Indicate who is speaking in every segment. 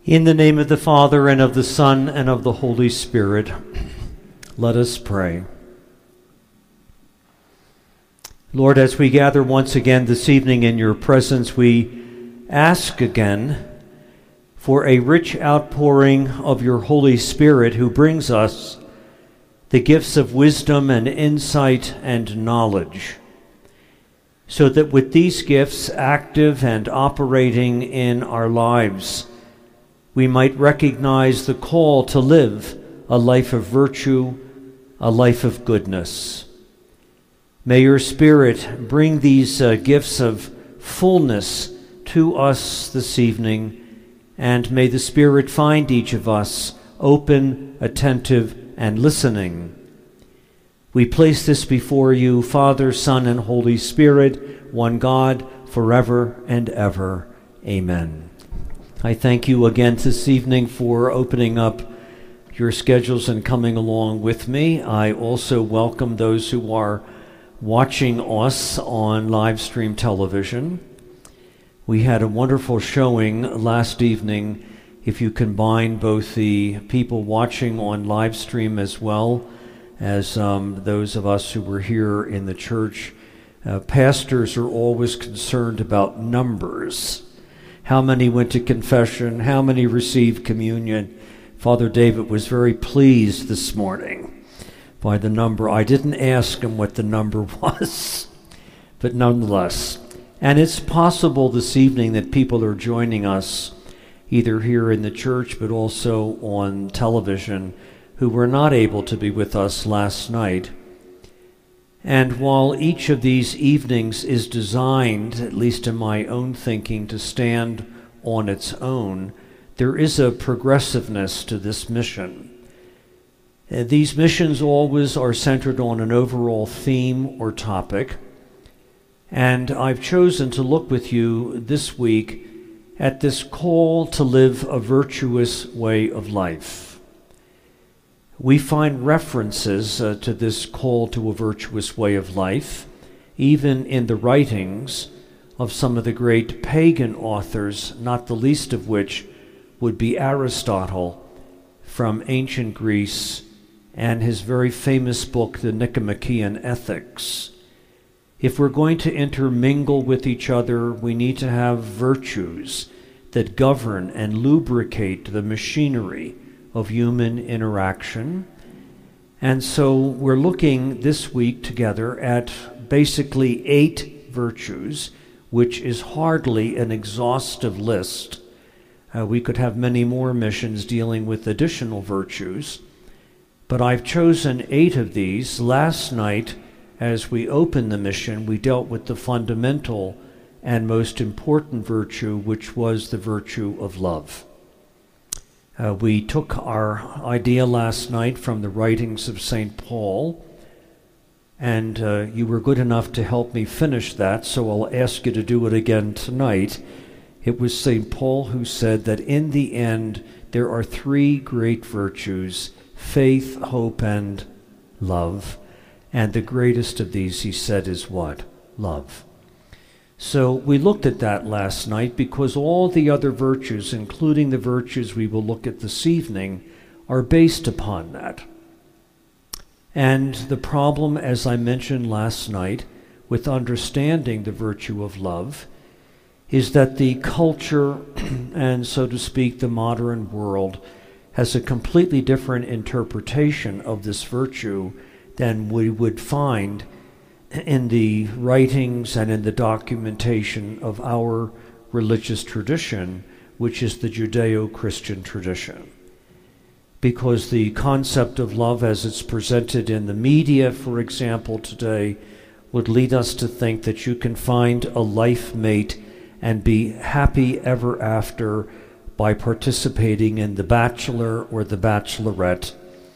Speaker 1: In the name of the Father, and of the Son, and of the Holy Spirit, let us pray. Lord, as we gather once again this evening in your presence, we ask again for a rich outpouring of your Holy Spirit who brings us the gifts of wisdom and insight and knowledge, so that with these gifts active and operating in our lives, we might recognize the call to live a life of virtue, a life of goodness. May your Spirit bring these gifts of fullness to us this evening, and may the Spirit find each of us open, attentive, and listening. We place this before you, Father, Son, and Holy Spirit, one God, forever and ever. Amen. I thank you again this evening for opening up your schedules and coming along with me. I also welcome those who are watching us on live stream television. We had a wonderful showing last evening. If you combine both the people watching on live stream as well as those of us who were here in the church, pastors are always concerned about numbers. How many went to confession? How many received communion? Father David was very pleased this morning by the number. I didn't ask him what the number was, but nonetheless. And it's possible this evening that people are joining us either here in the church but also on television who were not able to be with us last night. And while each of these evenings is designed, at least in my own thinking, to stand on its own, there is a progressiveness to this mission. These missions always are centered on an overall theme or topic, and I've chosen to look with you this week at this call to live a virtuous way of life. We find references to this call to a virtuous way of life, even in the writings of some of the great pagan authors, not the least of which would be Aristotle from ancient Greece and his very famous book, the Nicomachean Ethics. If we're going to intermingle with each other, we need to have virtues that govern and lubricate the machinery of human interaction. And so we're looking this week together at basically 8 virtues, which is hardly an exhaustive list. We could have many more missions dealing with additional virtues, but I've chosen 8 of these. Last night, as we opened the mission, we dealt with the fundamental and most important virtue, which was the virtue of love. We took our idea last night from the writings of St. Paul, and you were good enough to help me finish that, so I'll ask you to do it again tonight. It was St. Paul who said that in the end there are 3 great virtues: faith, hope, and love. And the greatest of these, he said, is what? Love. So we looked at that last night because all the other virtues, including the virtues we will look at this evening, are based upon that. And the problem, as I mentioned last night, with understanding the virtue of love is that the culture and, so to speak, the modern world has a completely different interpretation of this virtue than we would find in the writings and in the documentation of our religious tradition, which is the Judeo-Christian tradition. Because the concept of love as it's presented in the media, for example, today, would lead us to think that you can find a life mate and be happy ever after by participating in The Bachelor or The Bachelorette.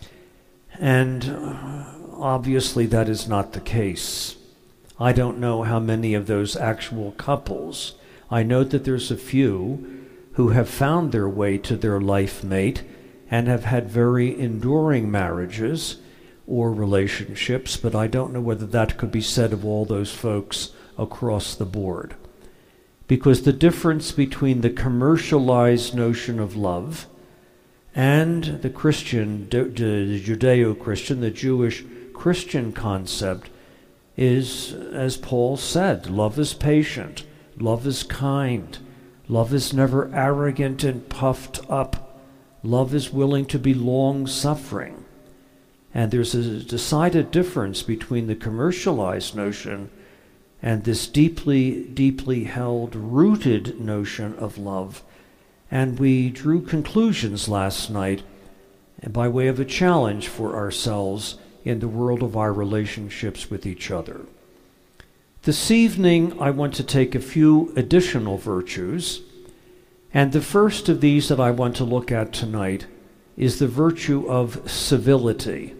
Speaker 1: And obviously that is not the case. I don't know how many of those actual couples. I know that there's a few who have found their way to their life mate and have had very enduring marriages or relationships, but I don't know whether that could be said of all those folks across the board. because the difference between the commercialized notion of love and the Christian, the Judeo-Christian, the Jewish Christian concept is, as Paul said, love is patient, love is kind, love is never arrogant and puffed up, love is willing to be long-suffering. And there's a decided difference between the commercialized notion and this deeply, deeply held, rooted notion of love. And we drew conclusions last night by way of a challenge for ourselves in the world of our relationships with each other. This evening, I want to take a few additional virtues, and the first of these that I want to look at tonight is the virtue of civility.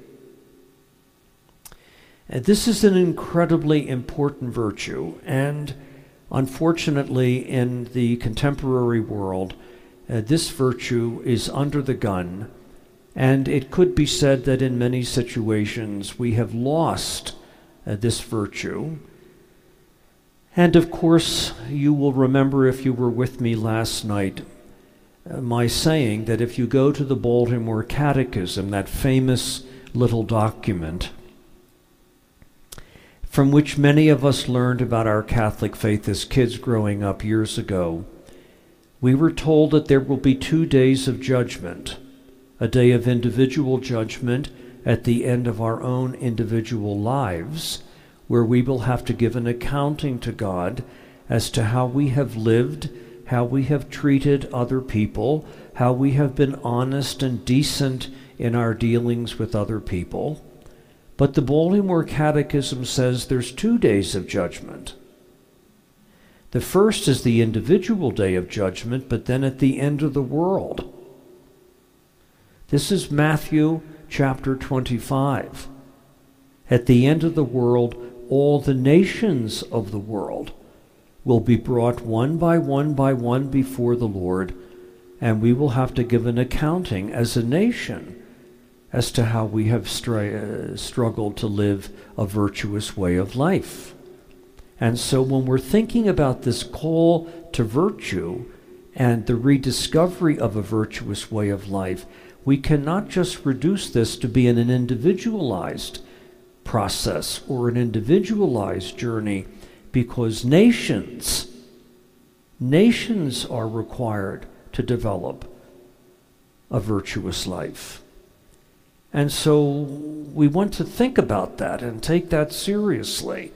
Speaker 1: And this is an incredibly important virtue, and unfortunately in the contemporary world, this virtue is under the gun, and it could be said that in many situations we have lost this virtue. And of course, you will remember, if you were with me last night, my saying that if you go to the Baltimore Catechism, that famous little document from which many of us learned about our Catholic faith as kids growing up years ago, we were told that there will be 2 days of judgment, a day of individual judgment at the end of our own individual lives, where we will have to give an accounting to God as to how we have lived, how we have treated other people, how we have been honest and decent in our dealings with other people. But the Baltimore Catechism says there's 2 days of judgment. The first is the individual day of judgment, but then at the end of the world. This is Matthew chapter 25. At the end of the world, all the nations of the world will be brought one by one before the Lord, and we will have to give an accounting as a nation as to how we have struggled to live a virtuous way of life. And so when we're thinking about this call to virtue and the rediscovery of a virtuous way of life, we cannot just reduce this to be an individualized process or an individualized journey, because nations are required to develop a virtuous life. And so we want to think about that and take that seriously,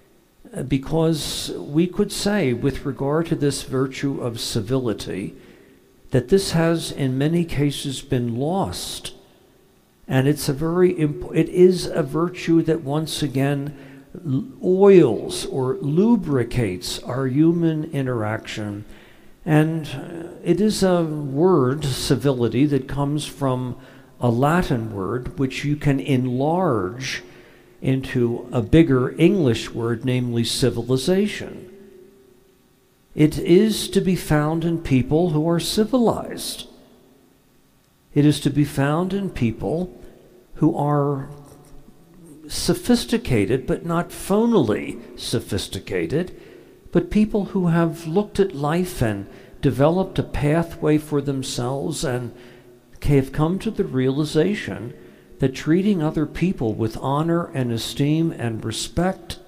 Speaker 1: because we could say, with regard to this virtue of civility, that this has in many cases been lost. And it is a virtue that once again oils or lubricates our human interaction. And it is a word, civility, that comes from a Latin word which you can enlarge into a bigger English word, namely civilization. It is to be found in people who are civilized. It is to be found in people who are sophisticated, but not phonily sophisticated, but people who have looked at life and developed a pathway for themselves and have come to the realization that treating other people with honor and esteem and respect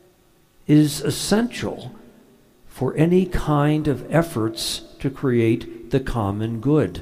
Speaker 1: is essential for any kind of efforts to create the common good.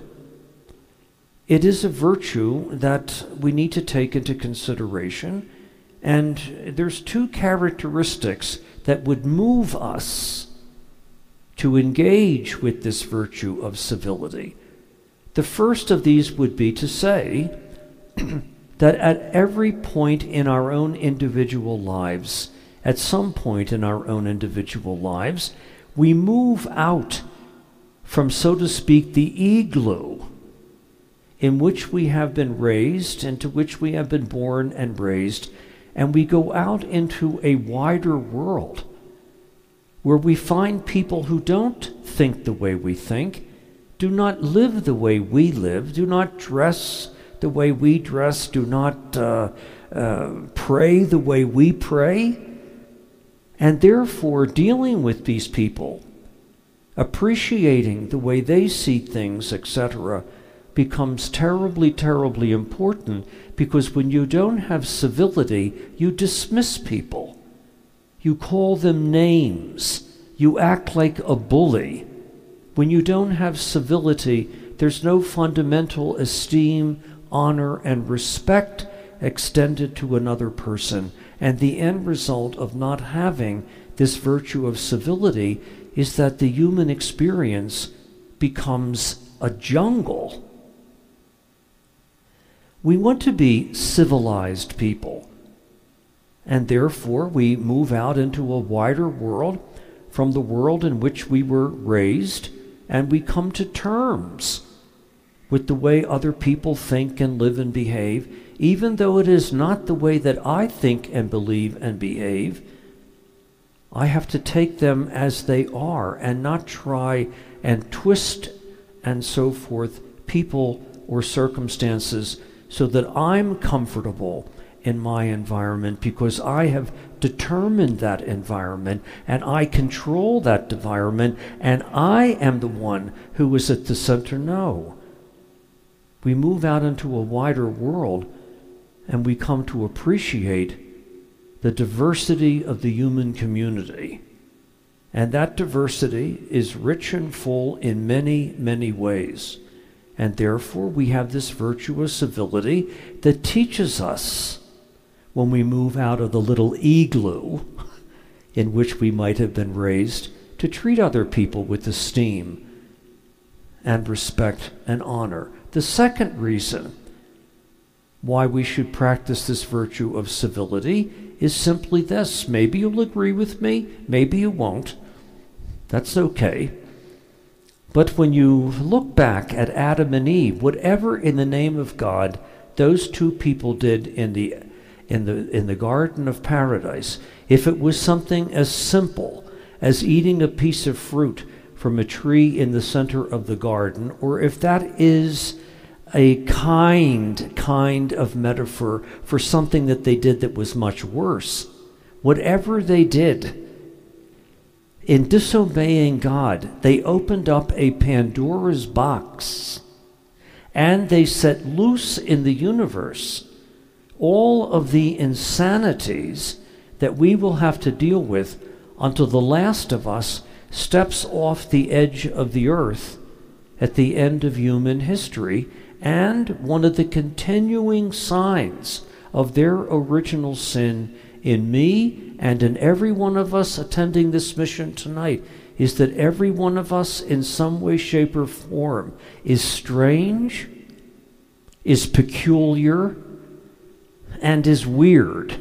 Speaker 1: It is a virtue that we need to take into consideration, and there's 2 characteristics that would move us to engage with this virtue of civility. The first of these would be to say that at every point in our own individual lives, at some point in our own individual lives, we move out from, so to speak, the igloo in which we have been raised, into which we have been born and raised, and we go out into a wider world where we find people who don't think the way we think, do not live the way we live, do not dress the way we dress, do not pray the way we pray. And therefore, dealing with these people appreciating the way they see things, etc., becomes terribly, terribly important, because when you don't have civility, you dismiss people. You call them names. You act like a bully. When you don't have civility, there's no fundamental esteem, honor, and respect extended to another person. And the end result of not having this virtue of civility is that the human experience becomes a jungle. We want to be civilized people, and therefore we move out into a wider world from the world in which we were raised, and we come to terms with the way other people think and live and behave, even though it is not the way that I think and believe and behave. I have to take them as they are and not try and twist and so forth people or circumstances so that I'm comfortable in my environment, because I have determined that environment and I control that environment and I am the one who is at the center. No. We move out into a wider world and we come to appreciate the diversity of the human community. And that diversity is rich and full in many, many ways. And therefore we have this virtue of civility that teaches us, when we move out of the little igloo in which we might have been raised, to treat other people with esteem and respect and honor. The second reason why we should practice this virtue of civility is simply this. Maybe you'll agree with me, maybe you won't. That's okay. But when you look back at Adam and Eve, whatever in the name of God those two people did in the Garden of Paradise, if it was something as simple as eating a piece of fruit from a tree in the center of the garden, or if that is a kind of metaphor for something that they did that was much worse, whatever they did, in disobeying God, they opened up a Pandora's box, and they set loose in the universe all of the insanities that we will have to deal with until the last of us steps off the edge of the earth at the end of human history. And one of the continuing signs of their original sin in me and in every one of us attending this mission tonight is that every one of us in some way, shape, or form is strange, is peculiar, and is weird.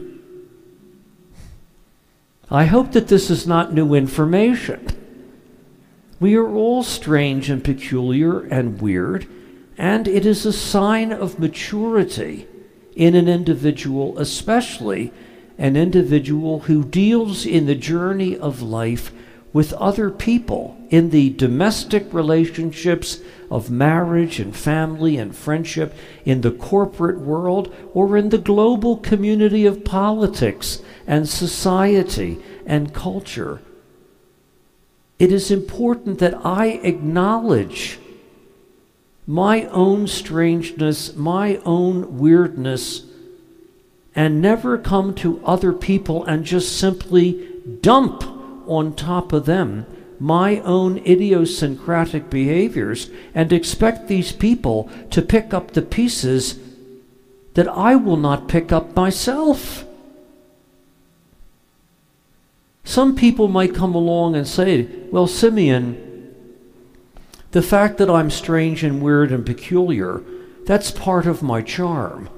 Speaker 1: I hope that this is not new information. We are all strange and peculiar and weird, and it is a sign of maturity in an individual, especially an individual who deals in the journey of life with other people in the domestic relationships of marriage and family and friendship, in the corporate world, or in the global community of politics and society and culture. It is important that I acknowledge my own strangeness, my own weirdness, and never come to other people and just simply dump on top of them my own idiosyncratic behaviors and expect these people to pick up the pieces that I will not pick up myself. Some people might come along and say, well, Simeon, the fact that I'm strange and weird and peculiar, that's part of my charm.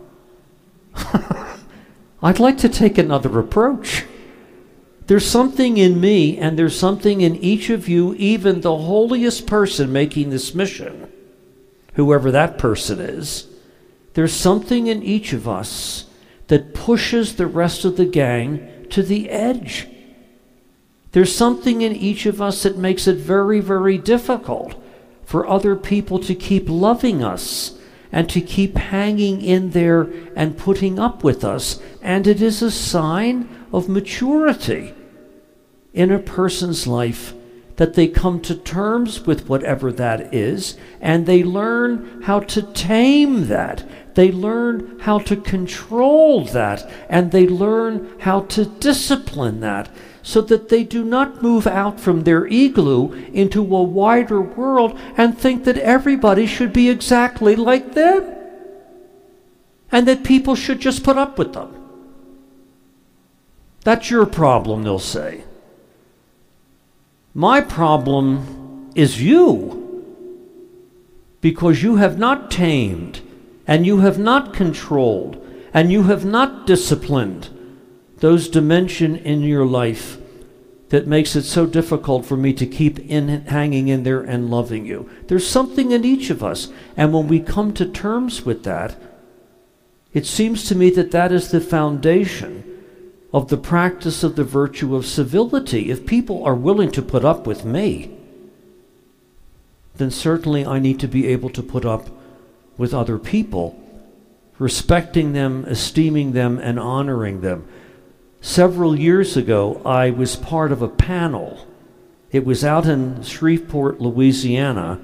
Speaker 1: I'd like to take another approach. There's something in me, and there's something in each of you, even the holiest person making this mission, whoever that person is. There's something in each of us that pushes the rest of the gang to the edge. There's something in each of us that makes it very, very difficult for other people to keep loving us and to keep hanging in there and putting up with us. And it is a sign of maturity in a person's life that they come to terms with whatever that is, and they learn how to tame that. They learn how to control that, and they learn how to discipline that, so that they do not move out from their igloo into a wider world and think that everybody should be exactly like them, and that people should just put up with them. That's your problem, they'll say. My problem is you, because you have not tamed, and you have not controlled, and you have not disciplined those dimensions in your life that makes it so difficult for me to keep hanging in there and loving you. There's something in each of us, and when we come to terms with that, it seems to me that that is the foundation of the practice of the virtue of civility. If people are willing to put up with me, then certainly I need to be able to put up with other people, respecting them, esteeming them, and honoring them. Several years ago, I was part of a panel. It was out in Shreveport, Louisiana.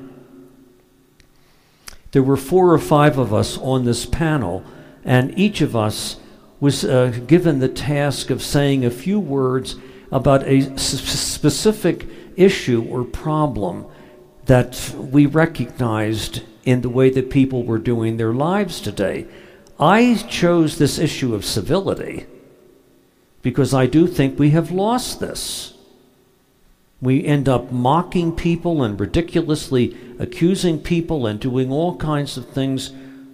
Speaker 1: There were 4 or 5 of us on this panel, and each of us was given the task of saying a few words about a specific issue or problem that we recognized in the way that people were doing their lives today. I chose this issue of civility because I do think we have lost this. We end up mocking people and ridiculously accusing people and doing all kinds of things.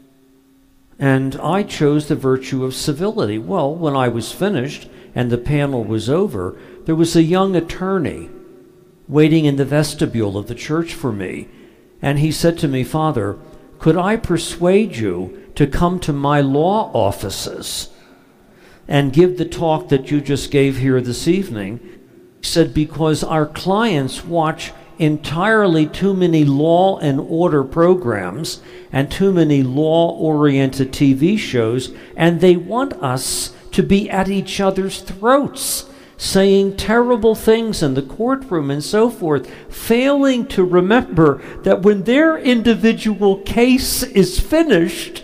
Speaker 1: And I chose the virtue of civility. Well, when I was finished and the panel was over, there was a young attorney waiting in the vestibule of the church for me. And he said to me, "Father, could I persuade you to come to my law offices and give the talk that you just gave here this evening?" He said, "Because our clients watch entirely too many law and order programs and too many law-oriented TV shows, and they want us to be at each other's throats, saying terrible things in the courtroom and so forth, failing to remember that when their individual case is finished,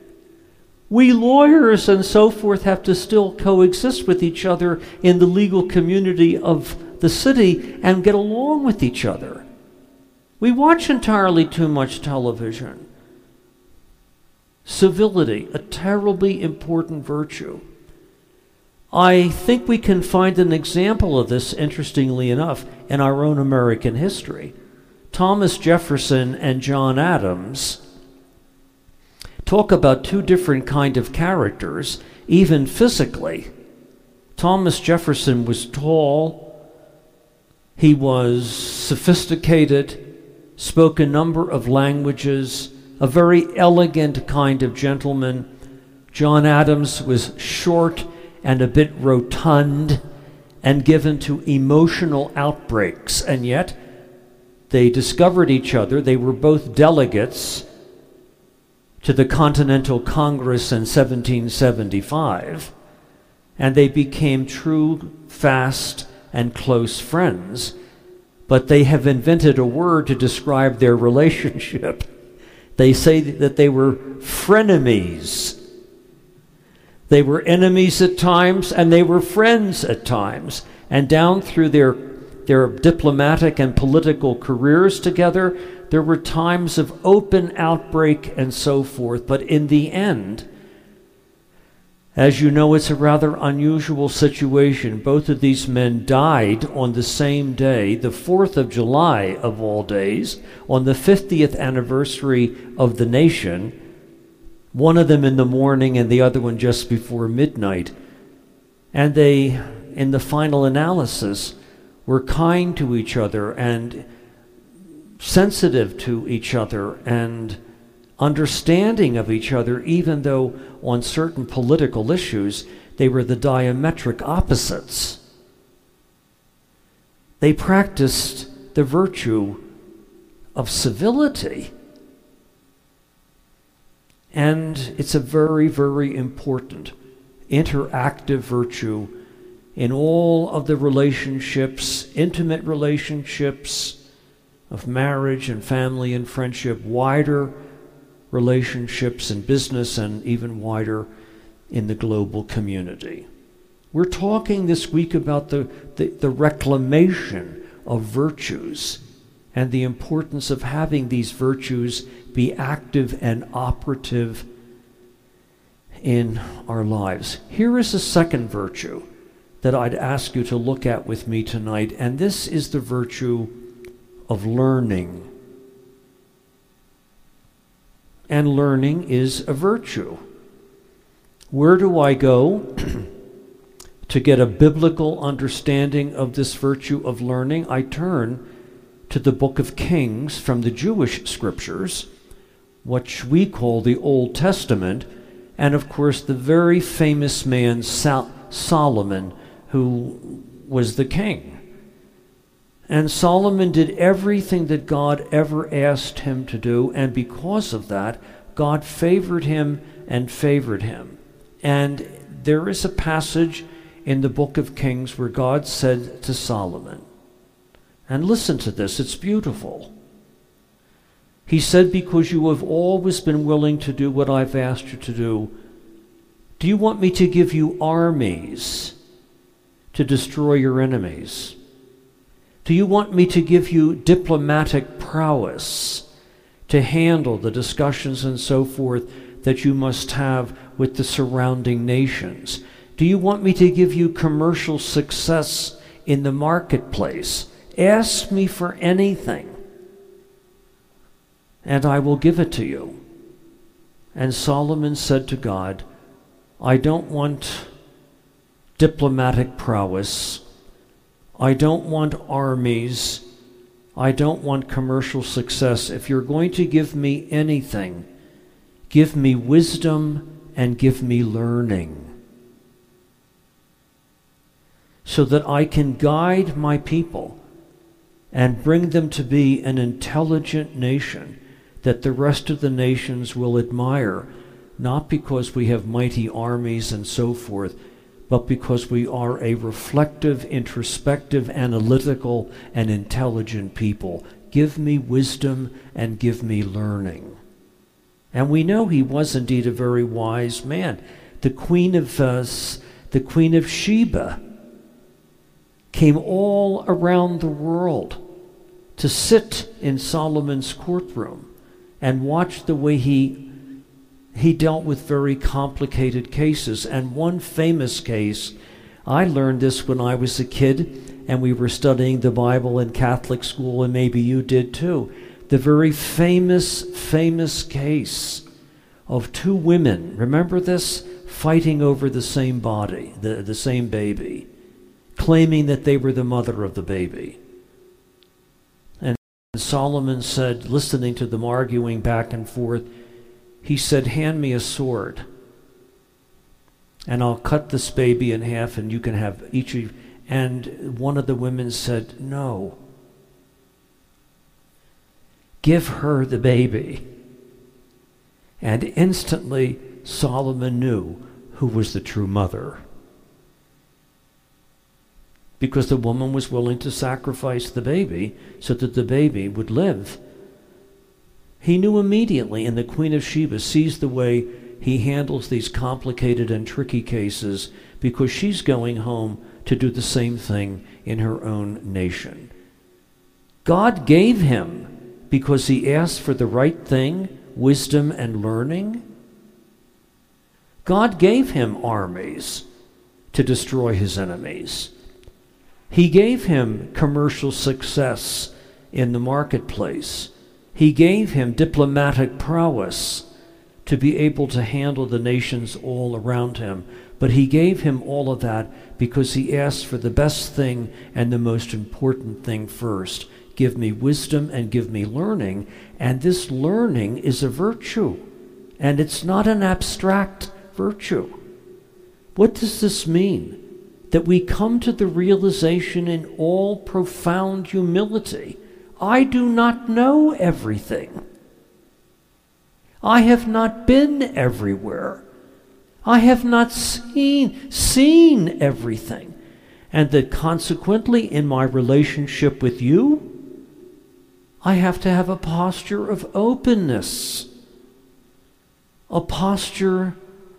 Speaker 1: we lawyers and so forth have to still coexist with each other in the legal community of the city and get along with each other. We watch entirely too much television." Civility, a terribly important virtue. I think we can find an example of this, interestingly enough, in our own American history. Thomas Jefferson and John Adams talk about 2 different kind of characters, even physically. Thomas Jefferson was tall, he was sophisticated, spoke a number of languages, a very elegant kind of gentleman. John Adams was short and a bit rotund and given to emotional outbreaks, and yet they discovered each other. They were both delegates to the Continental Congress in 1775, and they became true, fast, and close friends. But they have invented a word to describe their relationship. They say that they were frenemies. They were enemies at times, and they were friends at times. And down through their diplomatic and political careers together, there were times of open outbreak and so forth. But in the end, as you know, it's a rather unusual situation. Both of these men died on the same day, the 4th of July of all days, on the 50th anniversary of the nation. One of them in the morning and the other one just before midnight. And they, in the final analysis, were kind to each other and sensitive to each other and understanding of each other, even though on certain political issues they were the diametric opposites. They practiced the virtue of civility. And it's a very, very important interactive virtue in all of the relationships, intimate relationships of marriage and family and friendship, wider relationships in business, and even wider in the global community. We're talking this week about the reclamation of virtues and the importance of having these virtues be active and operative in our lives. Here is a second virtue that I'd ask you to look at with me tonight, and this is the virtue of learning. And learning is a virtue. Where do I go to get a biblical understanding of this virtue of learning? I turn to the book of Kings from the Jewish scriptures, which we call the Old Testament, and of course the very famous man Solomon, who was the king. And Solomon did everything that God ever asked him to do, and because of that, God favored him and favored him. And there is a passage in the book of Kings where God said to Solomon, and listen to this, it's beautiful. He said, because you have always been willing to do what I've asked you to do you want me to give you armies to destroy your enemies? Do you want me to give you diplomatic prowess to handle the discussions and so forth that you must have with the surrounding nations? Do you want me to give you commercial success in the marketplace? Ask me for anything, and I will give it to you. And Solomon said to God, I don't want diplomatic prowess. I don't want armies. I don't want commercial success. If you're going to give me anything, give me wisdom and give me learning, so that I can guide my people and bring them to be an intelligent nation that the rest of the nations will admire, not because we have mighty armies and so forth, but because we are a reflective, introspective, analytical, and intelligent people. Give me wisdom and give me learning. And we know he was indeed a very wise man. The Queen of Sheba came all around the world to sit in Solomon's courtroom and watch the way he dealt with very complicated cases. And one famous case, I learned this when I was a kid and we were studying the Bible in Catholic school, and maybe you did too. The very famous case of two women, remember this? Fighting over the same body, the same baby, claiming that they were the mother of the baby. And Solomon said, listening to them arguing back and forth, he said, hand me a sword, and I'll cut this baby in half, and you can have each of you. And one of the women said, no. Give her the baby. And instantly Solomon knew who was the true mother, because the woman was willing to sacrifice the baby so that the baby would live. He knew immediately, and the Queen of Sheba sees the way he handles these complicated and tricky cases, because she's going home to do the same thing in her own nation. God gave him, because he asked for the right thing, wisdom and learning. God gave him armies to destroy his enemies. He gave him commercial success in the marketplace. He gave him diplomatic prowess to be able to handle the nations all around him. But he gave him all of that because he asked for the best thing and the most important thing first. Give me wisdom and give me learning. And this learning is a virtue. And it's not an abstract virtue. What does this mean? That we come to the realization in all profound humility, I do not know everything. I have not been everywhere. I have not seen everything. and that consequently in my relationship with you, I have to have a posture of openness, a posture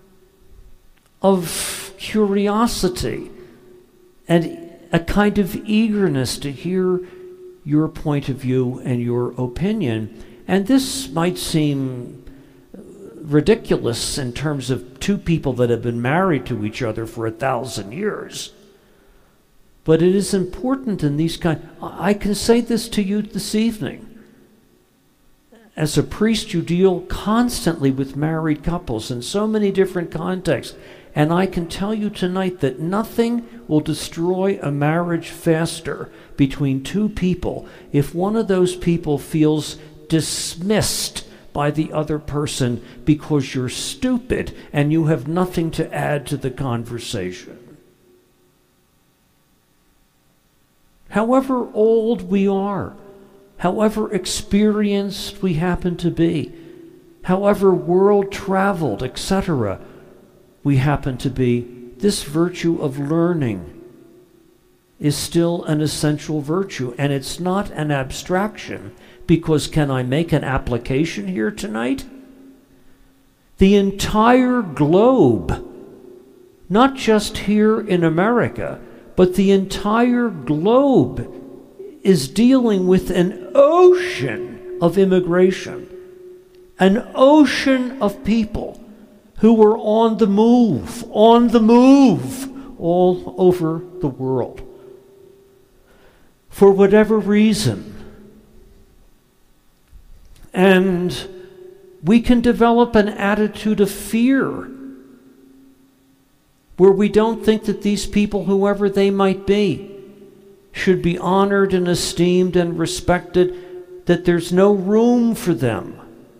Speaker 1: of curiosity, and a kind of eagerness to hear your point of view and your opinion. And this might seem ridiculous in terms of two people that have been married to each other for 1,000 years. But it is important in these I can say this to you this evening. As a priest, you deal constantly with married couples in so many different contexts. And I can tell you tonight that nothing will destroy a marriage faster between two people if one of those people feels dismissed by the other person because you're stupid and you have nothing to add to the conversation. However old we are, however experienced we happen to be, however world-traveled, etc., we happen to be, this virtue of learning is still an essential virtue, and it's not an abstraction, because can I make an application here tonight? The entire globe, not just here in America, but the entire globe is dealing with an ocean of immigration, an ocean of people who were on the move all over the world. For whatever reason. And we can develop an attitude of fear where we don't think that these people, whoever they might be, should be honored and esteemed and respected, that there's no room for them.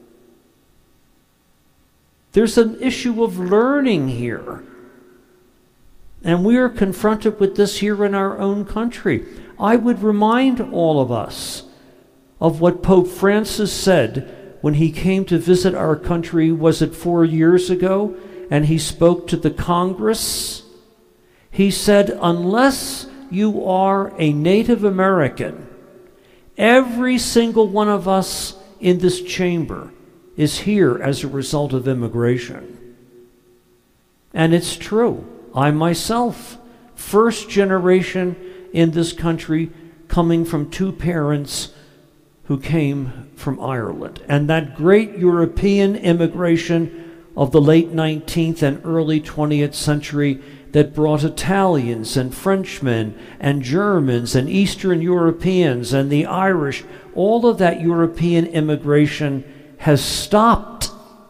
Speaker 1: There's an issue of learning here. And we are confronted with this here in our own country. I would remind all of us of what Pope Francis said when he came to visit our country, was it 4 years ago? And he spoke to the Congress. He said, unless you are a Native American, every single one of us in this chamber is here as a result of immigration. And it's true. I myself, first generation in this country, coming from two parents who came from Ireland. And that great European immigration of the late 19th and early 20th century that brought Italians and Frenchmen and Germans and Eastern Europeans and the Irish, all of that European immigration has stopped.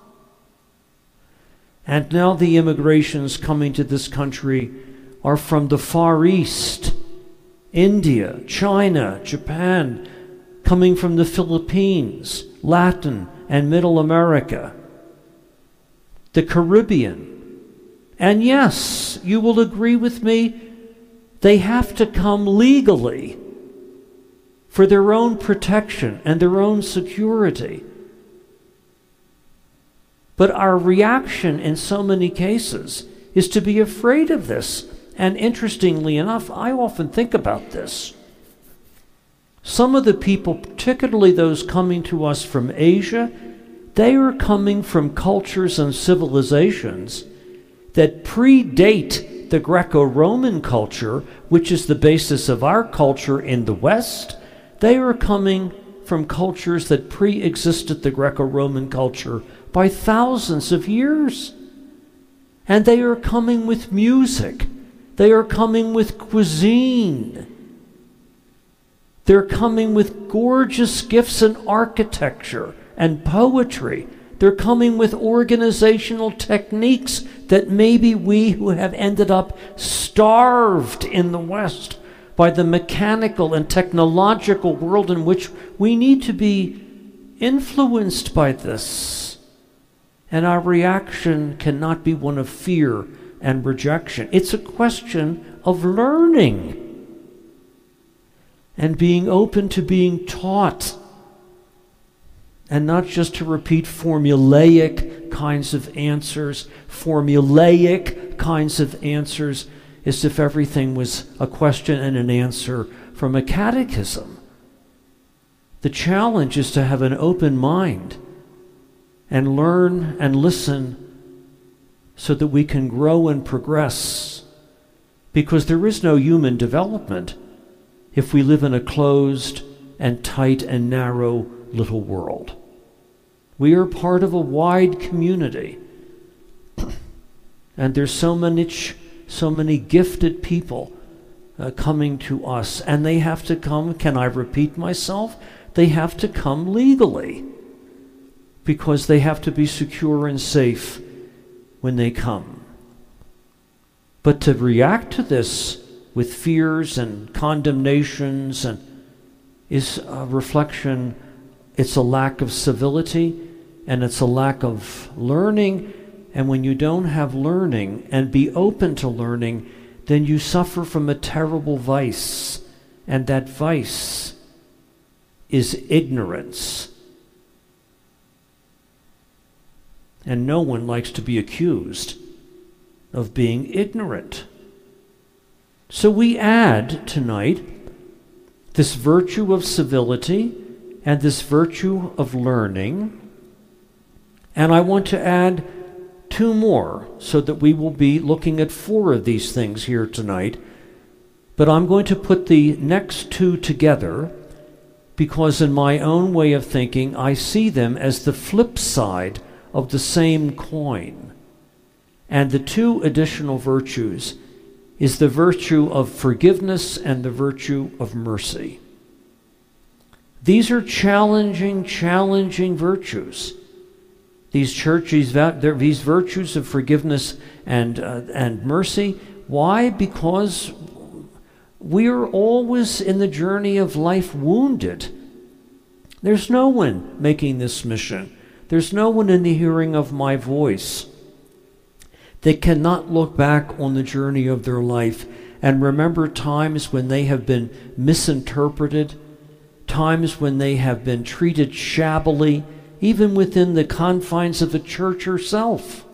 Speaker 1: And now the immigrations coming to this country are from the Far East, India, China, Japan, coming from the Philippines, Latin and Middle America, the Caribbean. And yes, you will agree with me, they have to come legally for their own protection and their own security. But our reaction in so many cases is to be afraid of this. And interestingly enough, I often think about this. Some of the people, particularly those coming to us from Asia, they are coming from cultures and civilizations that predate the Greco-Roman culture, which is the basis of our culture in the West. They are coming from cultures that pre-existed the Greco-Roman culture by thousands of years. And they are coming with music. They are coming with cuisine. They're coming with gorgeous gifts in architecture and poetry. They're coming with organizational techniques that maybe we who have ended up starved in the West by the mechanical and technological world in which we need to be influenced by this. And our reaction cannot be one of fear and rejection. It's a question of learning and being open to being taught, and not just to repeat formulaic kinds of answers as if everything was a question and an answer from a catechism. The challenge is to have an open mind and learn and listen so that we can grow and progress, because there is no human development if we live in a closed and tight and narrow little world. We are part of a wide community, and there's so many gifted people coming to us, and they have to come, can I repeat myself? They have to come legally, because they have to be secure and safe when they come. But to react to this with fears and condemnations is a reflection, it's a lack of civility, and it's a lack of learning. And when you don't have learning and be open to learning, then you suffer from a terrible vice, and that vice is ignorance. And no one likes to be accused of being ignorant. So we add tonight this virtue of civility and this virtue of learning. And I want to add 2 more so that we will be looking at 4 of these things here tonight. But I'm going to put the next 2 together because in my own way of thinking, I see them as the flip side of the same coin. And the 2 additional virtues is the virtue of forgiveness and the virtue of mercy. These are challenging virtues. These virtues of forgiveness and mercy. Why? Because we are always in the journey of life wounded. There's no one making this mission. There's no one in the hearing of my voice that cannot look back on the journey of their life and remember times when they have been misinterpreted, times when they have been treated shabbily, even within the confines of the church herself.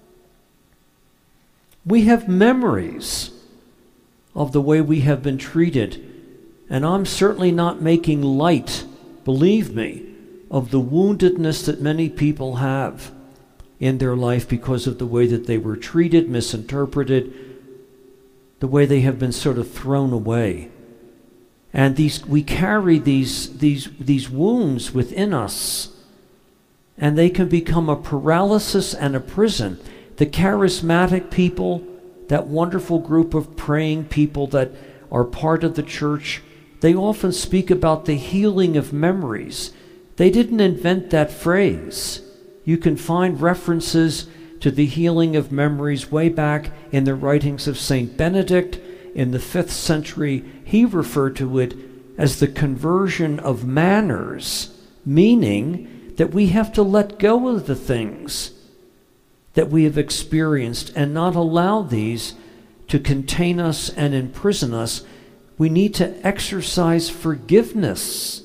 Speaker 1: We have memories of the way we have been treated, and I'm certainly not making light, believe me, of the woundedness that many people have in their life because of the way that they were treated, misinterpreted, the way they have been sort of thrown away. And we carry these wounds within us, and they can become a paralysis and a prison. The charismatic people, that wonderful group of praying people that are part of the church, they often speak about the healing of memories. They didn't invent that phrase. You can find references to the healing of memories way back in the writings of Saint Benedict in the 5th century. He referred to it as the conversion of manners, meaning that we have to let go of the things that we have experienced and not allow these to contain us and imprison us. We need to exercise forgiveness.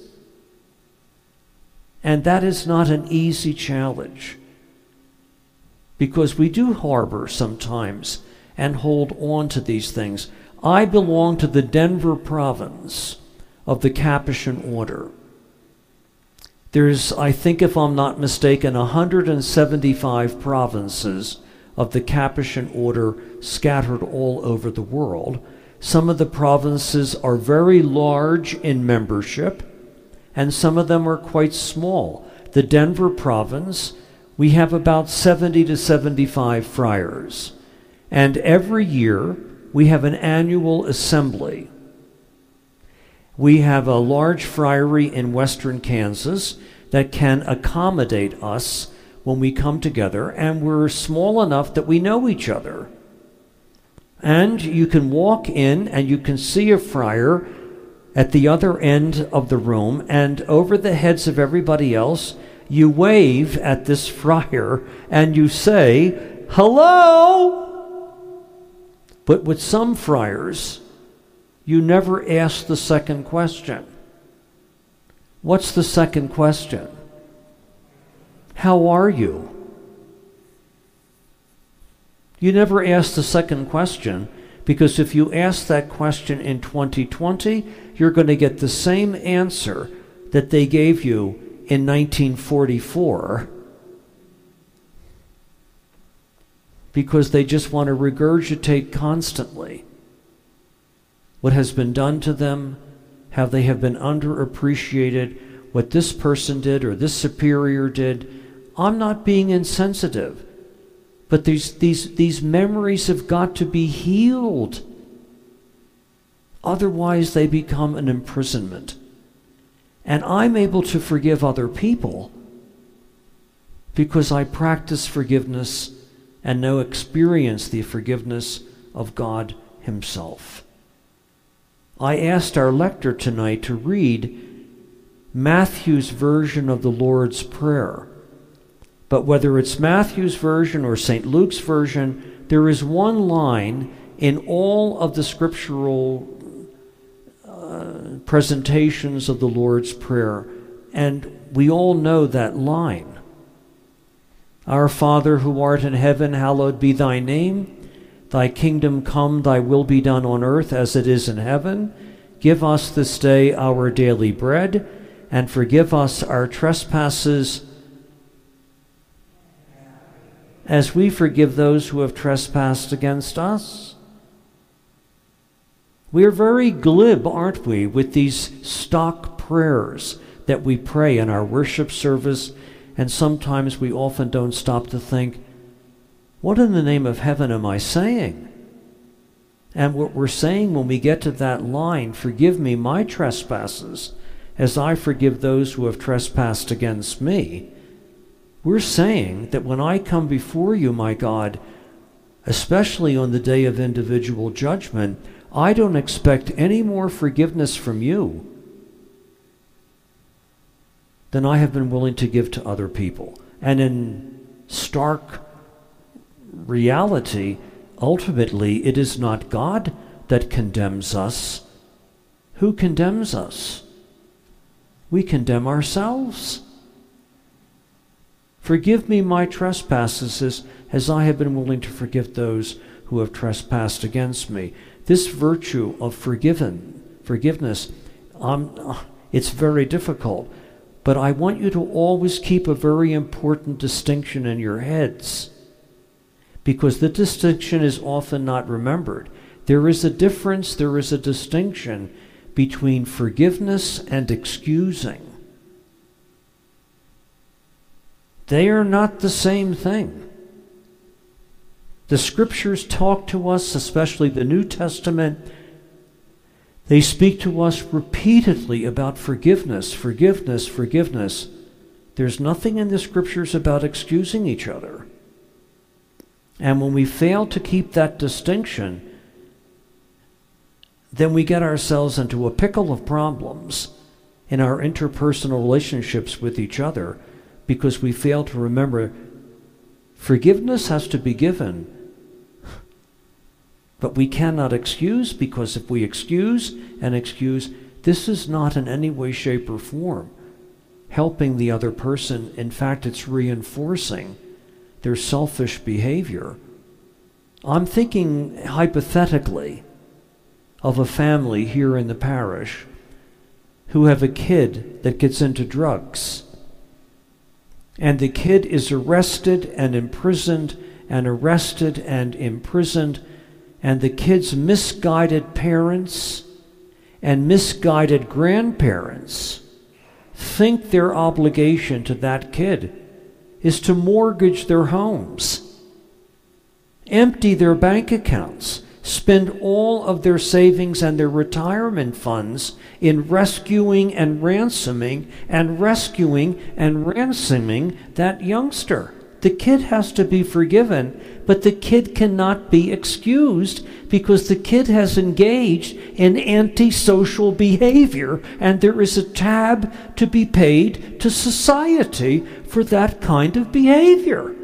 Speaker 1: And that is not an easy challenge, because we do harbor sometimes and hold on to these things. I belong to the Denver province of the Capuchin order. There's, I think if I'm not mistaken, 175 provinces of the Capuchin order scattered all over the world. Some of the provinces are very large in membership, and some of them are quite small. The Denver province, we have about 70 to 75 friars. And every year, we have an annual assembly. We have a large friary in western Kansas that can accommodate us when we come together, and we're small enough that we know each other. And you can walk in and you can see a friar at the other end of the room, and over the heads of everybody else, you wave at this friar and you say, "Hello!" But with some friars, you never ask the second question. What's the second question? How are you? You never ask the second question Because if you ask that question in 2020, you're going to get the same answer that they gave you in 1944, because they just want to regurgitate constantly what has been done to them, how they have been underappreciated, what this person did or this superior did. I'm not being insensitive, but these memories have got to be healed. Otherwise, they become an imprisonment. And I'm able to forgive other people because I practice forgiveness and now experience the forgiveness of God Himself. I asked our lector tonight to read Matthew's version of the Lord's Prayer. But whether it's Matthew's version or St. Luke's version, there is one line in all of the scriptural presentations of the Lord's Prayer, and we all know that line. Our Father who art in heaven, hallowed be thy name. Thy kingdom come, thy will be done on earth as it is in heaven. Give us this day our daily bread, and forgive us our trespasses, as we forgive those who have trespassed against us. We are very glib, aren't we, with these stock prayers that we pray in our worship service, and sometimes we often don't stop to think, what in the name of heaven am I saying? And what we're saying when we get to that line, forgive me my trespasses, as I forgive those who have trespassed against me, we're saying that when I come before you, my God, especially on the day of individual judgment, I don't expect any more forgiveness from you than I have been willing to give to other people. And in stark reality, ultimately, it is not God that condemns us. Who condemns us? We condemn ourselves. Forgive me my trespasses as I have been willing to forgive those who have trespassed against me. This virtue of forgiveness, it's very difficult. But I want you to always keep a very important distinction in your heads, because the distinction is often not remembered. There is a difference, there is a distinction between forgiveness and excusing. They are not the same thing. The scriptures talk to us, especially the New Testament. They speak to us repeatedly about forgiveness, forgiveness, forgiveness. There's nothing in the scriptures about excusing each other. And when we fail to keep that distinction, then we get ourselves into a pickle of problems in our interpersonal relationships with each other, because we fail to remember forgiveness has to be given, but we cannot excuse, because if we excuse, this is not in any way, shape, or form helping the other person. In fact, it's reinforcing their selfish behavior. I'm thinking hypothetically of a family here in the parish who have a kid that gets into drugs. And the kid is arrested and imprisoned, and arrested and imprisoned, and the kid's misguided parents and misguided grandparents think their obligation to that kid is to mortgage their homes, empty their bank accounts, spend all of their savings and their retirement funds in rescuing and ransoming that youngster. The kid has to be forgiven, but the kid cannot be excused, because the kid has engaged in antisocial behavior, and there is a tab to be paid to society for that kind of behavior.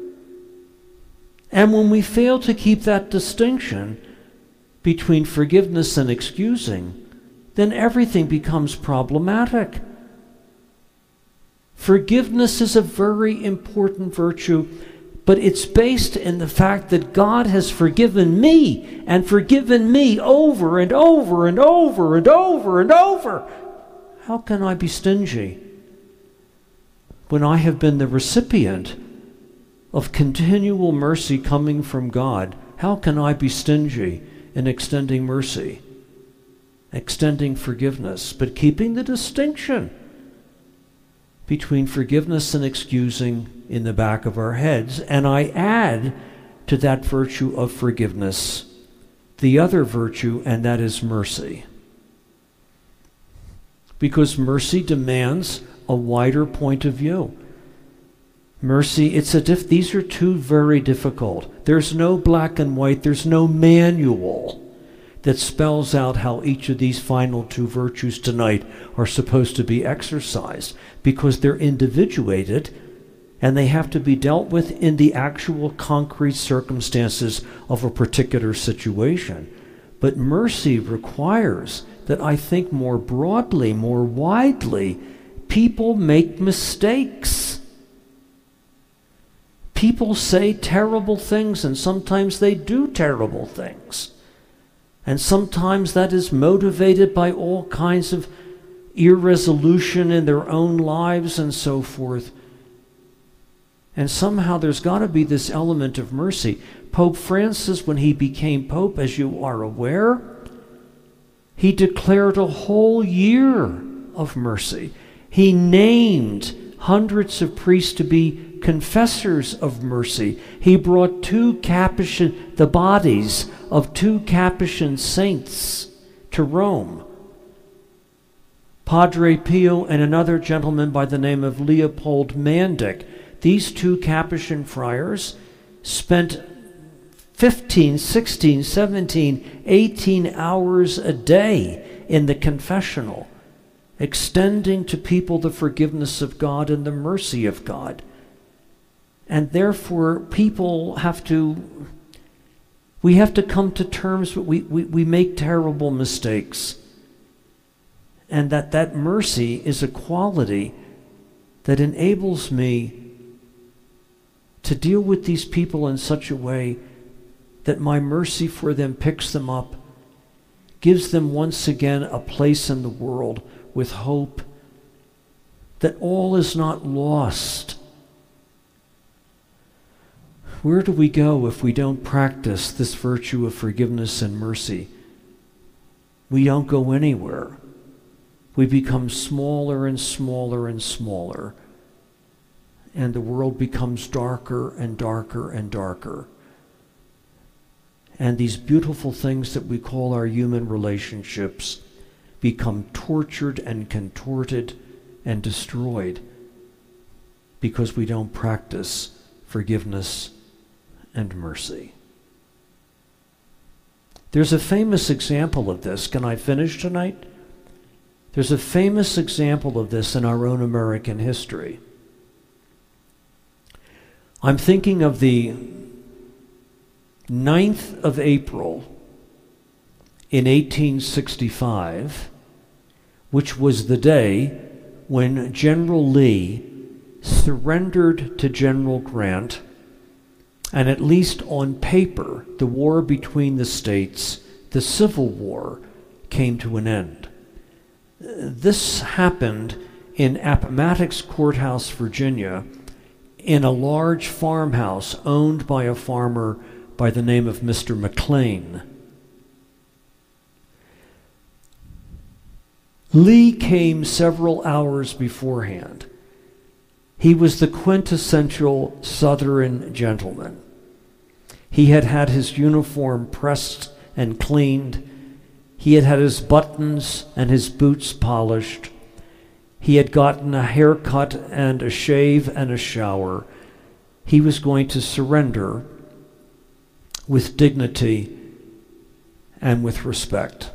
Speaker 1: And when we fail to keep that distinction between forgiveness and excusing, then everything becomes problematic. Forgiveness is a very important virtue, but it's based in the fact that God has forgiven me and forgiven me over and over and over and over and over. How can I be stingy when I have been the recipient of continual mercy coming from God? How can I be stingy in extending mercy, extending forgiveness, but keeping the distinction between forgiveness and excusing in the back of our heads? And I add to that virtue of forgiveness the other virtue, and that is mercy. Because mercy demands a wider point of view. Mercy, these are two very difficult. There's no black and white, there's no manual that spells out how each of these final two virtues tonight are supposed to be exercised, because they're individuated and they have to be dealt with in the actual concrete circumstances of a particular situation. But mercy requires that I think more broadly, more widely. People make mistakes. People say terrible things, and sometimes they do terrible things. And sometimes that is motivated by all kinds of irresolution in their own lives and so forth. And somehow there's got to be this element of mercy. Pope Francis, when he became Pope, as you are aware, he declared a whole year of mercy. He named hundreds of priests to be confessors of mercy. He brought the bodies of two Capuchin saints to Rome. Padre Pio and another gentleman by the name of Leopold Mandic. These two Capuchin friars spent 15, 16, 17, 18 hours a day in the confessional, extending to people the forgiveness of God and the mercy of God. And therefore, we have to come to terms with we make terrible mistakes. And that mercy is a quality that enables me to deal with these people in such a way that my mercy for them picks them up, gives them once again a place in the world with hope that all is not lost. Where do we go if we don't practice this virtue of forgiveness and mercy? We don't go anywhere. We become smaller and smaller and smaller, and the world becomes darker and darker and darker. And these beautiful things that we call our human relationships become tortured and contorted and destroyed because we don't practice forgiveness and mercy. There's a famous example of this. Can I finish tonight? There's a famous example of this in our own American history. I'm thinking of the 9th of April in 1865, which was the day when General Lee surrendered to General Grant, and at least on paper, the war between the states, the Civil War, came to an end. This happened in Appomattox Courthouse, Virginia, in a large farmhouse owned by a farmer by the name of Mr. McLean. Lee came several hours beforehand. He was the quintessential Southern gentleman. He had had his uniform pressed and cleaned. He had had his buttons and his boots polished. He had gotten a haircut and a shave and a shower. He was going to surrender with dignity and with respect.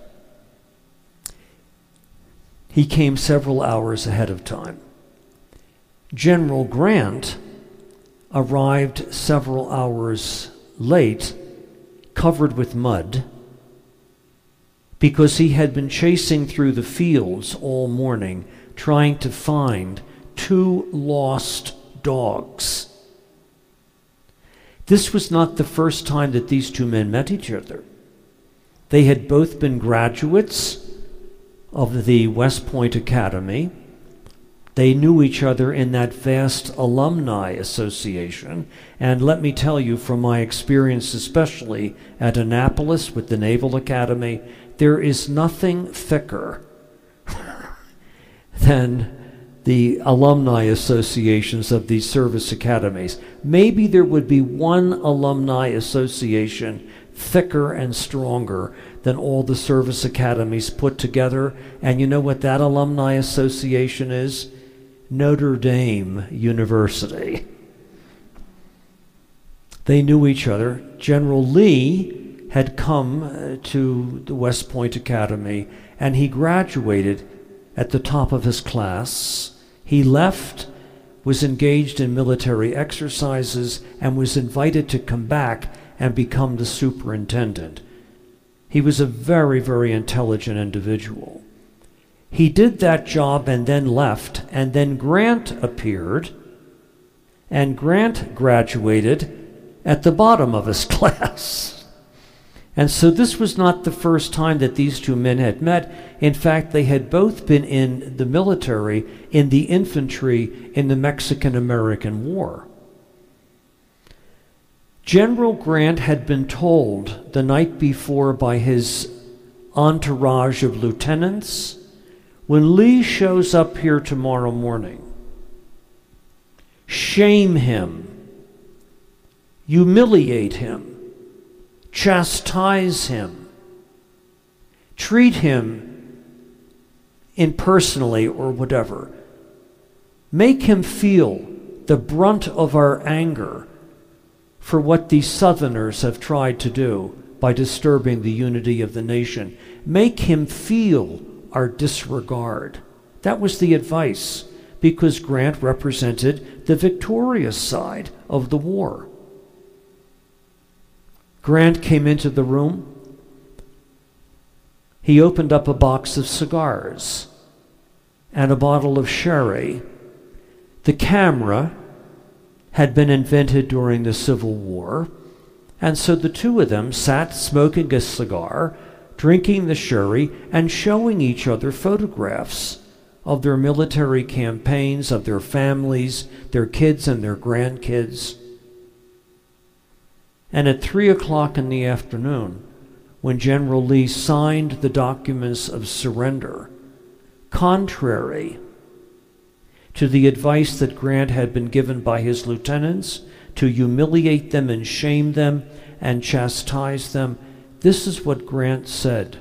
Speaker 1: He came several hours ahead of time. General Grant arrived several hours late, covered with mud, because he had been chasing through the fields all morning, trying to find 2 lost dogs. This was not the first time that these two men met each other. They had both been graduates of the West Point Academy. They knew each other in that vast alumni association. And let me tell you, from my experience, especially at Annapolis with the Naval Academy, there is nothing thicker than the alumni associations of these service academies. Maybe there would be one alumni association thicker and stronger than all the service academies put together. And you know what that alumni association is? Notre Dame University. They knew each other. General Lee had come to the West Point Academy, and he graduated at the top of his class. He left, was engaged in military exercises, and was invited to come back and become the superintendent. He was a very, very intelligent individual. He did that job and then left, and then Grant appeared, and Grant graduated at the bottom of his class. And so this was not the first time that these two men had met. In fact, they had both been in the military, in the infantry, in the Mexican-American War. General Grant had been told the night before by his entourage of lieutenants, when Lee shows up here tomorrow morning, shame him, humiliate him, chastise him, treat him impersonally or whatever. Make him feel the brunt of our anger for what these Southerners have tried to do by disturbing the unity of the nation. Make him feel our disregard. That was the advice, because Grant represented the victorious side of the war. Grant came into the room. He opened up a box of cigars and a bottle of sherry. The camera had been invented during the Civil War, and so the two of them sat smoking a cigar, drinking the sherry, and showing each other photographs of their military campaigns, of their families, their kids and their grandkids. And at 3:00 in the afternoon, when General Lee signed the documents of surrender, contrary to the advice that Grant had been given by his lieutenants to humiliate them and shame them and chastise them, this is what Grant said.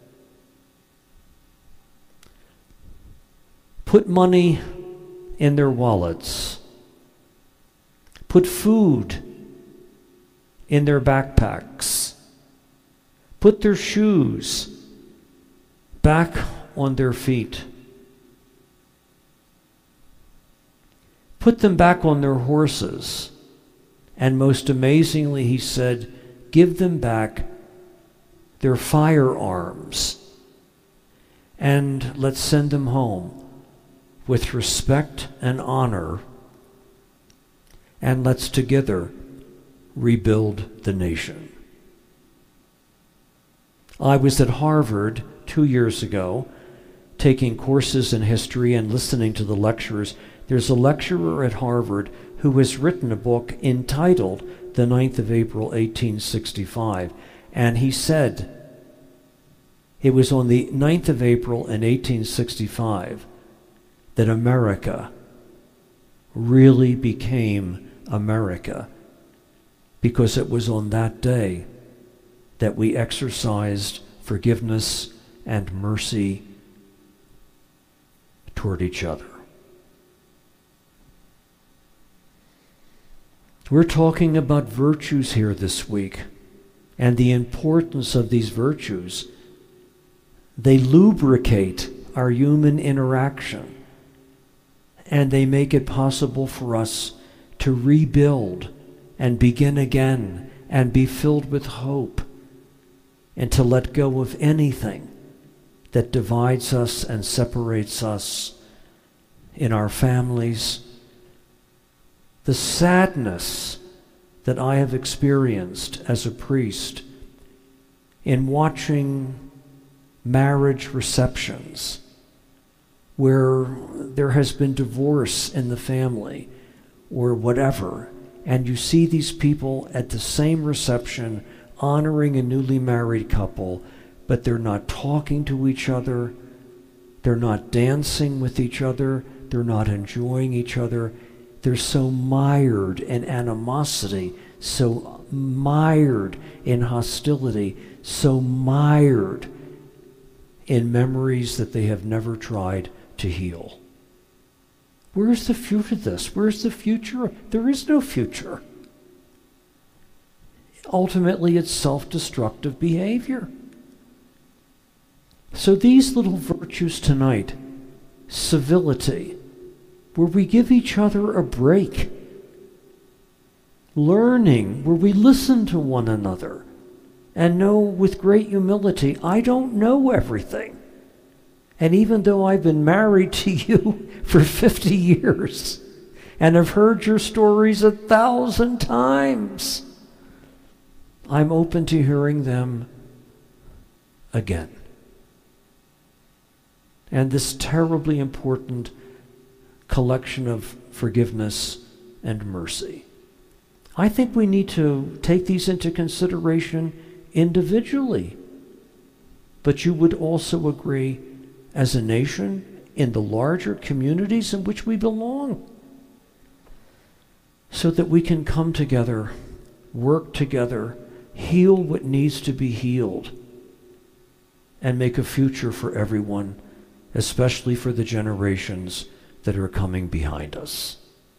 Speaker 1: Put money in their wallets. Put food in their backpacks. Put their shoes back on their feet. Put them back on their horses. And most amazingly, he said, give them back their firearms. And let's send them home with respect and honor. And let's together rebuild the nation. I was at Harvard 2 years ago, taking courses in history and listening to the lecturers. There's a lecturer at Harvard who has written a book entitled The 9th of April, 1865. And he said, it was on the 9th of April in 1865 that America really became America, because it was on that day that we exercised forgiveness and mercy toward each other. We're talking about virtues here this week, and the importance of these virtues. They lubricate our human interaction, and they make it possible for us to rebuild and begin again and be filled with hope, and to let go of anything that divides us and separates us in our families. The sadness that I have experienced as a priest in watching marriage receptions where there has been divorce in the family or whatever, and you see these people at the same reception honoring a newly married couple, but they're not talking to each other, they're not dancing with each other, they're not enjoying each other. They're so mired in animosity, so mired in hostility, so mired in memories that they have never tried to heal. Where's the future of this? Where's the future? There is no future. Ultimately, it's self-destructive behavior. So these little virtues tonight, civility, where we give each other a break, learning, where we listen to one another and know with great humility, I don't know everything. And even though I've been married to you for 50 years and have heard your stories 1,000 times, I'm open to hearing them again. And this terribly important collection of forgiveness and mercy. I think we need to take these into consideration individually. But you would also agree as a nation in the larger communities in which we belong, so that we can come together, work together, heal what needs to be healed, and make a future for everyone, especially for the generations that are coming behind us.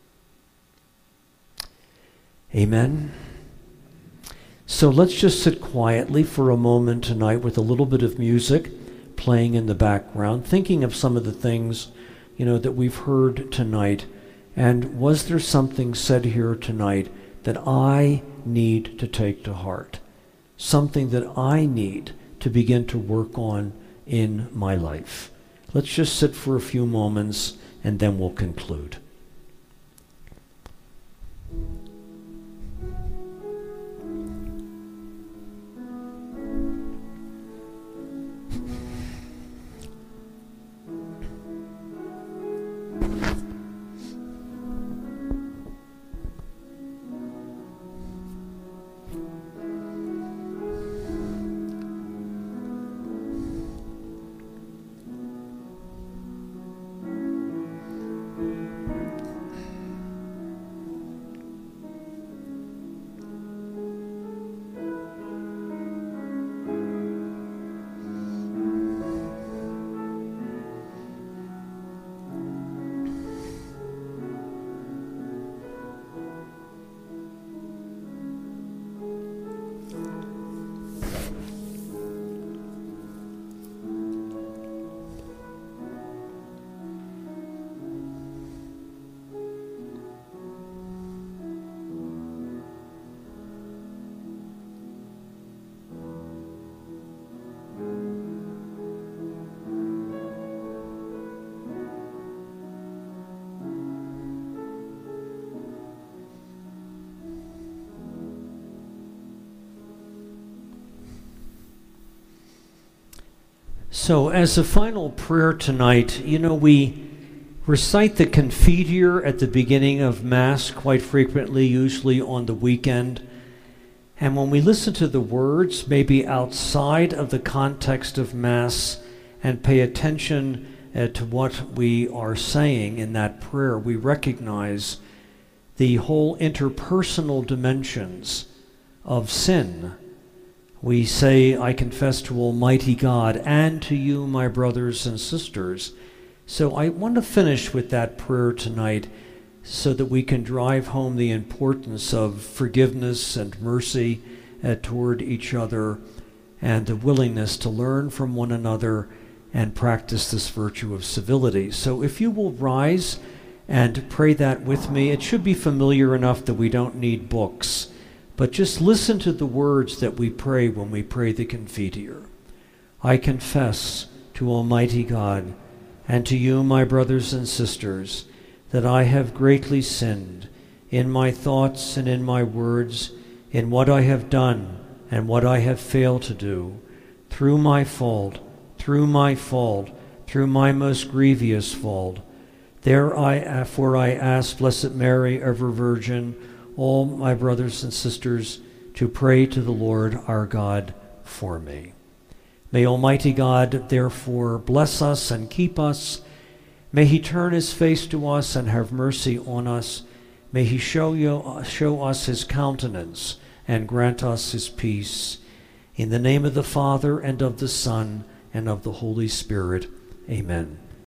Speaker 1: Amen. So let's just sit quietly for a moment tonight with a little bit of music playing in the background, thinking of some of the things, that we've heard tonight. And was there something said here tonight that I need to take to heart? Something that I need to begin to work on in my life? Let's just sit for a few moments and then we'll conclude. So as a final prayer tonight, we recite the Confiteor at the beginning of Mass quite frequently, usually on the weekend. And when we listen to the words, maybe outside of the context of Mass, and pay attention to what we are saying in that prayer, we recognize the whole interpersonal dimensions of sin. We say, I confess to Almighty God and to you, my brothers and sisters. So I want to finish with that prayer tonight so that we can drive home the importance of forgiveness and mercy toward each other, and the willingness to learn from one another and practice this virtue of civility. So if you will rise and pray that with me, it should be familiar enough that we don't need books. But just listen to the words that we pray when we pray the Confiteor. I confess to Almighty God and to you, my brothers and sisters, that I have greatly sinned in my thoughts and in my words, in what I have done and what I have failed to do, through my fault, through my most grievous fault. Therefore I ask Blessed Mary, ever Virgin, all my brothers and sisters, to pray to the Lord our God for me. May Almighty God therefore bless us and keep us. May he turn his face to us and have mercy on us. May he show us his countenance and grant us his peace. In the name of the Father, and of the Son, and of the Holy Spirit. Amen.